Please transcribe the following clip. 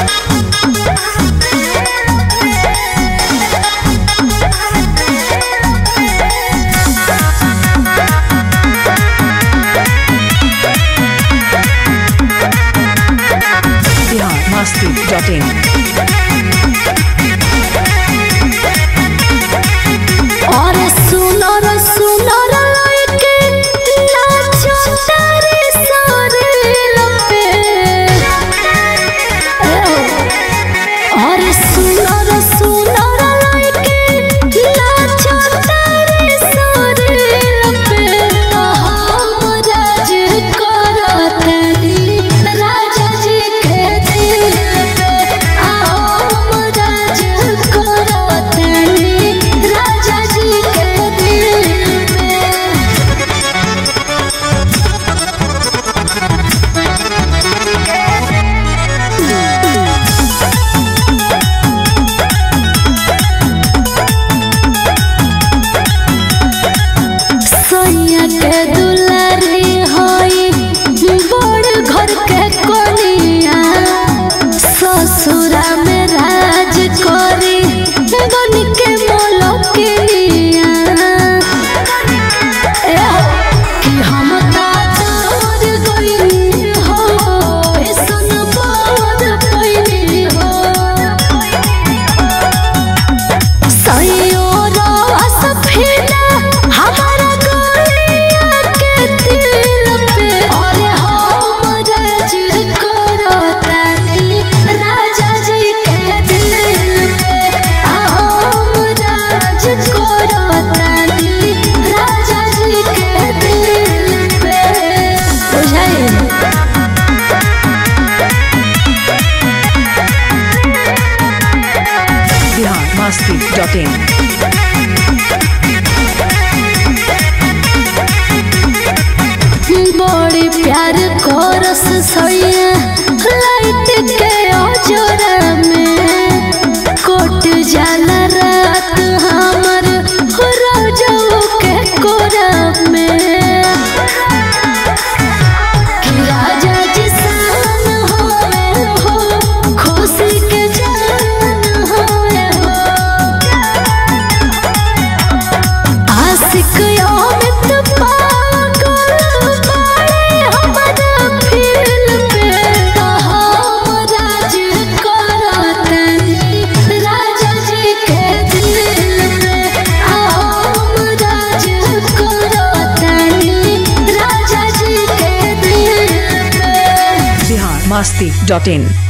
Masti.in और सुनर सुनर लइके नाचो तारे सारे लपे और सुनर सुनर लइके नाचो तारे सारे लपे हम राज करतनी राजा जी के दिल पे हम राज करतनी राजा जी के दिल पे। सैया के दुलारी होई बड़ घर के कोनिया ससुरा में राज करी बन के मोलकिया कि हम तार गइनी हो ऐसन बात कइनी हो सैयोरा सफेदा हमारा गलिया के दिल पे और हम राज करतनी राजा जी के दिल पे हम राज करतनी राजा जी के दिल पे। बुझाई Masti.in बड़ी प्यार करस सैया लाइट के अजोरा में कोट जाला रात हमर रोजो के कोरा में कि राजा जी सान होवे हो खुशी के जान होवे हो आशिक अमित पागल बाड़े हमारा फील पे हम राज करतनी राजा जी के दिल पे हम राज करतनी राजा जी के दिल पे। Masti.in